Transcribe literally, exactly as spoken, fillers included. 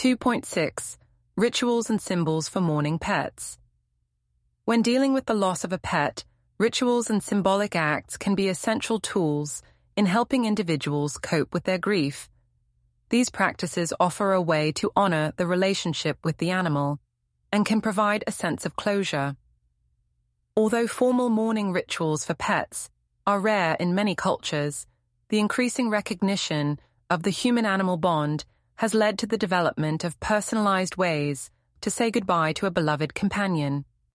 two point six. Rituals and symbols for mourning pets. When dealing with the loss of a pet, rituals and symbolic acts can be essential tools in helping individuals cope with their grief. These practices offer a way to honor the relationship with the animal and can provide a sense of closure. Although formal mourning rituals for pets are rare in many cultures, the increasing recognition of the human-animal bond has led to the development of personalized ways to say goodbye to a beloved companion.